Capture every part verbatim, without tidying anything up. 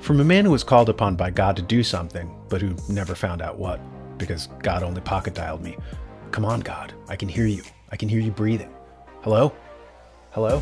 From a man who was called upon by God to do something, but who never found out what, because God only pocket dialed me. Come on, God, I can hear you. I can hear you breathing. Hello? Hello?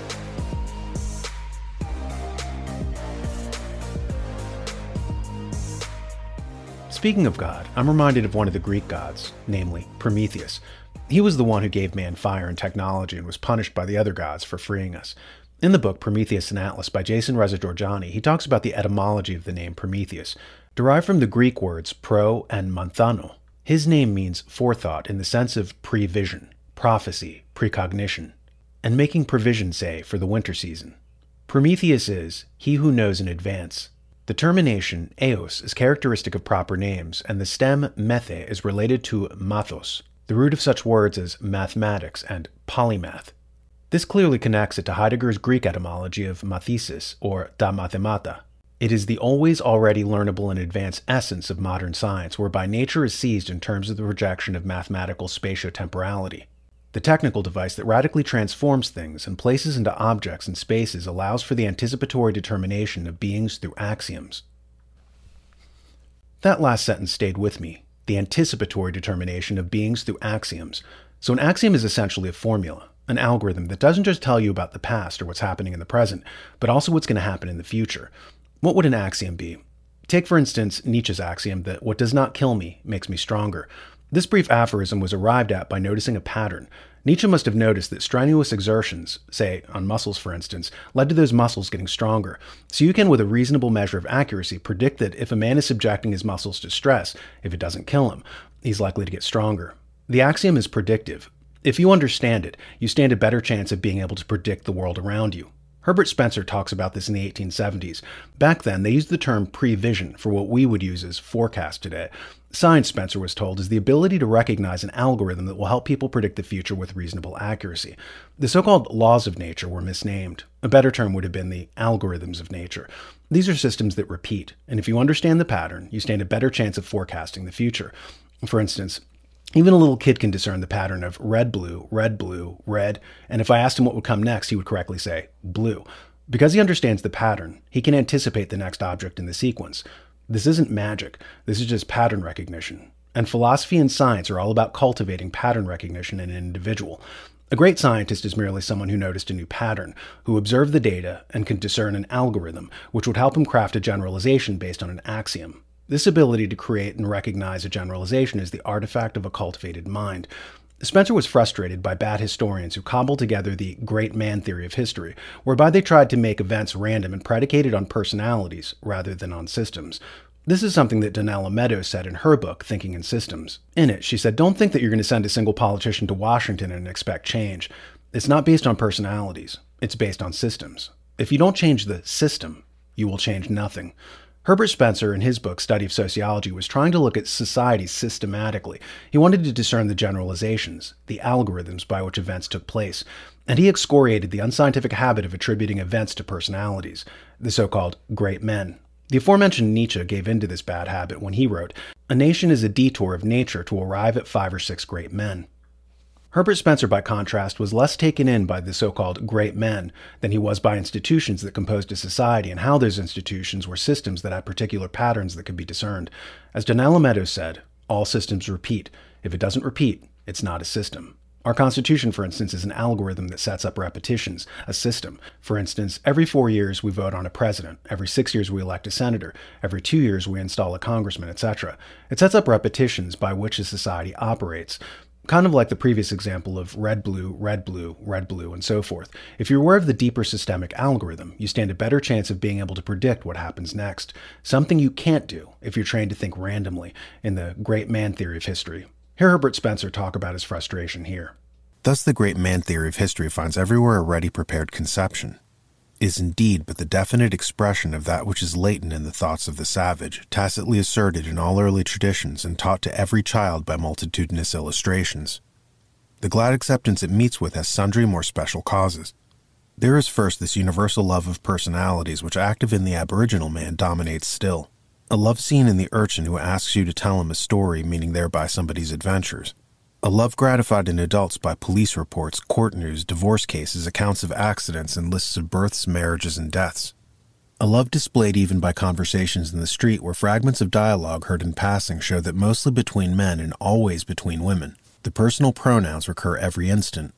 Speaking of God, I'm reminded of one of the Greek gods, namely Prometheus. He was the one who gave man fire and technology and was punished by the other gods for freeing us. In the book Prometheus and Atlas by Jason Rezajorjani, he talks about the etymology of the name Prometheus. Derived from the Greek words pro and manthano, his name means forethought in the sense of prevision, prophecy, precognition, and making provision, say, for the winter season. Prometheus is he who knows in advance. The termination eos is characteristic of proper names, and the stem methe is related to mathos, the root of such words as mathematics and polymath. This clearly connects it to Heidegger's Greek etymology of mathesis, or ta mathemata. It is the always already learnable and advanced essence of modern science, whereby nature is seized in terms of the projection of mathematical spatio-temporality. The technical device that radically transforms things and places into objects and spaces allows for the anticipatory determination of beings through axioms. That last sentence stayed with me, the anticipatory determination of beings through axioms. So an axiom is essentially a formula, an algorithm that doesn't just tell you about the past or what's happening in the present, but also what's going to happen in the future. What would an axiom be? Take, for instance, Nietzsche's axiom that what does not kill me makes me stronger. This brief aphorism was arrived at by noticing a pattern. Nietzsche must have noticed that strenuous exertions, say on muscles for instance, led to those muscles getting stronger. So you can, with a reasonable measure of accuracy, predict that if a man is subjecting his muscles to stress, if it doesn't kill him, he's likely to get stronger. The axiom is predictive. If you understand it, you stand a better chance of being able to predict the world around you. Herbert Spencer talks about this in the eighteen seventies. Back then, they used the term prevision for what we would use as forecast today. Science, Spencer was told, is the ability to recognize an algorithm that will help people predict the future with reasonable accuracy. The so-called laws of nature were misnamed. A better term would have been the algorithms of nature. These are systems that repeat, and if you understand the pattern, you stand a better chance of forecasting the future. For instance, even a little kid can discern the pattern of red, blue, red, blue, red, and if I asked him what would come next, he would correctly say blue. Because he understands the pattern, he can anticipate the next object in the sequence. This isn't magic, this is just pattern recognition. And philosophy and science are all about cultivating pattern recognition in an individual. A great scientist is merely someone who noticed a new pattern, who observed the data and can discern an algorithm, which would help him craft a generalization based on an axiom. This ability to create and recognize a generalization is the artifact of a cultivated mind. Spencer was frustrated by bad historians who cobbled together the great man theory of history, whereby they tried to make events random and predicated on personalities rather than on systems. This is something that Donella Meadows said in her book, Thinking in Systems. In it, she said, "Don't think that you're going to send a single politician to Washington and expect change. It's not based on personalities. It's based on systems. If you don't change the system, you will change nothing." Herbert Spencer, in his book Study of Sociology, was trying to look at society systematically. He wanted to discern the generalizations, the algorithms by which events took place, and he excoriated the unscientific habit of attributing events to personalities, the so-called great men. The aforementioned Nietzsche gave in to this bad habit when he wrote, "A nation is a detour of nature to arrive at five or six great men." Herbert Spencer, by contrast, was less taken in by the so-called great men than he was by institutions that composed a society and how those institutions were systems that had particular patterns that could be discerned. As Donella Meadows said, all systems repeat. If it doesn't repeat, it's not a system. Our Constitution, for instance, is an algorithm that sets up repetitions, a system. For instance, every four years we vote on a president, every six years we elect a senator, every two years we install a congressman, et cetera. It sets up repetitions by which a society operates. Kind of like the previous example of red, blue, red, blue, red, blue, and so forth. If you're aware of the deeper systemic algorithm, you stand a better chance of being able to predict what happens next, something you can't do if you're trained to think randomly in the great man theory of history. Hear Herbert Spencer talk about his frustration here. Thus the great man theory of history finds everywhere a ready-prepared conception. Is indeed but the definite expression of that which is latent in the thoughts of the savage, tacitly asserted in all early traditions and taught to every child by multitudinous illustrations. The glad acceptance it meets with has sundry more special causes. There is first this universal love of personalities which active in the aboriginal man dominates still. A love seen in the urchin who asks you to tell him a story, meaning thereby somebody's adventures. A love gratified in adults by police reports, court news, divorce cases, accounts of accidents, and lists of births, marriages, and deaths. A love displayed even by conversations in the street where fragments of dialogue heard in passing show that mostly between men and always between women, the personal pronouns recur every instant.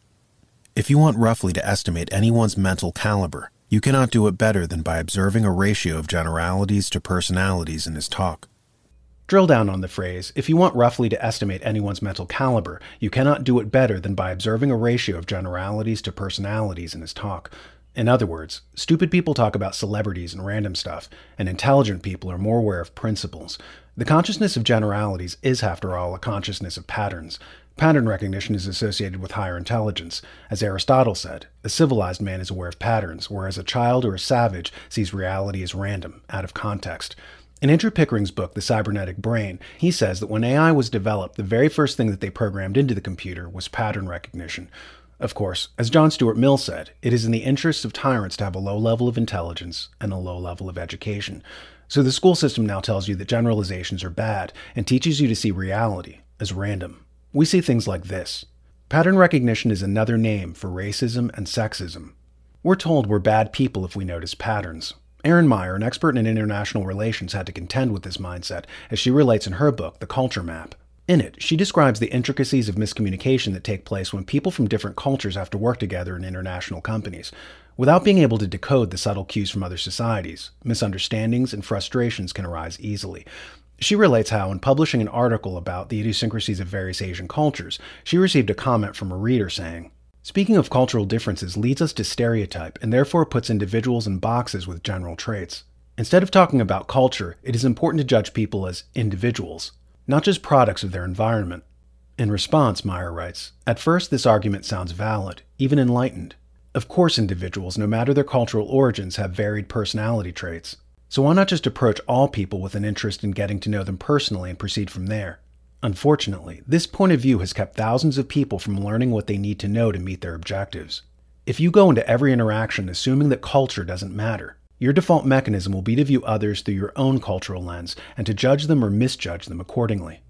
If you want roughly to estimate anyone's mental caliber, you cannot do it better than by observing a ratio of generalities to personalities in his talk. Drill down on the phrase, if you want roughly to estimate anyone's mental caliber, you cannot do it better than by observing a ratio of generalities to personalities in his talk. In other words, stupid people talk about celebrities and random stuff, and intelligent people are more aware of principles. The consciousness of generalities is, after all, a consciousness of patterns. Pattern recognition is associated with higher intelligence. As Aristotle said, a civilized man is aware of patterns, whereas a child or a savage sees reality as random, out of context. In Andrew Pickering's book, The Cybernetic Brain, he says that when A I was developed, the very first thing that they programmed into the computer was pattern recognition. Of course, as John Stuart Mill said, it is in the interests of tyrants to have a low level of intelligence and a low level of education. So the school system now tells you that generalizations are bad and teaches you to see reality as random. We see things like this. Pattern recognition is another name for racism and sexism. We're told we're bad people if we notice patterns. Erin Meyer, an expert in international relations, had to contend with this mindset, as she relates in her book, The Culture Map. In it, she describes the intricacies of miscommunication that take place when people from different cultures have to work together in international companies. Without being able to decode the subtle cues from other societies, misunderstandings and frustrations can arise easily. She relates how, in publishing an article about the idiosyncrasies of various Asian cultures, she received a comment from a reader saying, "Speaking of cultural differences leads us to stereotype and therefore puts individuals in boxes with general traits. Instead of talking about culture, it is important to judge people as individuals, not just products of their environment." In response, Meyer writes, "At first this argument sounds valid, even enlightened. Of course individuals, no matter their cultural origins, have varied personality traits. So why not just approach all people with an interest in getting to know them personally and proceed from there? Unfortunately, this point of view has kept thousands of people from learning what they need to know to meet their objectives. If you go into every interaction assuming that culture doesn't matter, your default mechanism will be to view others through your own cultural lens and to judge them or misjudge them accordingly."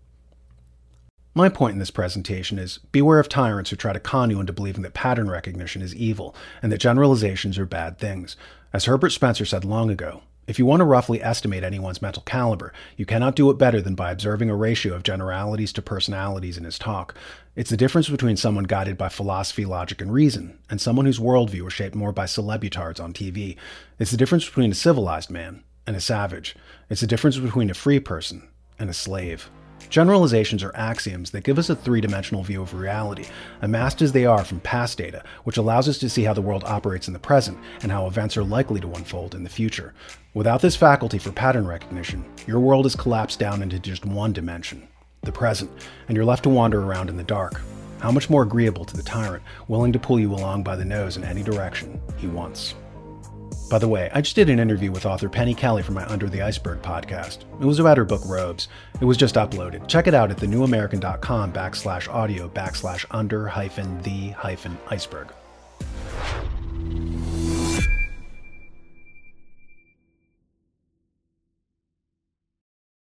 My point in this presentation is, beware of tyrants who try to con you into believing that pattern recognition is evil and that generalizations are bad things. As Herbert Spencer said long ago, if you want to roughly estimate anyone's mental caliber, you cannot do it better than by observing a ratio of generalities to personalities in his talk. It's the difference between someone guided by philosophy, logic, and reason, and someone whose worldview is shaped more by celebutards on T V. It's the difference between a civilized man and a savage. It's the difference between a free person and a slave. Generalizations are axioms that give us a three-dimensional view of reality, amassed as they are from past data, which allows us to see how the world operates in the present and how events are likely to unfold in the future. Without this faculty for pattern recognition, your world is collapsed down into just one dimension, the present, and you're left to wander around in the dark. How much more agreeable to the tyrant, willing to pull you along by the nose in any direction he wants. By the way, I just did an interview with author Penny Kelly for my Under the Iceberg podcast. It was about her book Robes. It was just uploaded. Check it out at thenewamerican.com backslash audio backslash under hyphen the hyphen iceberg.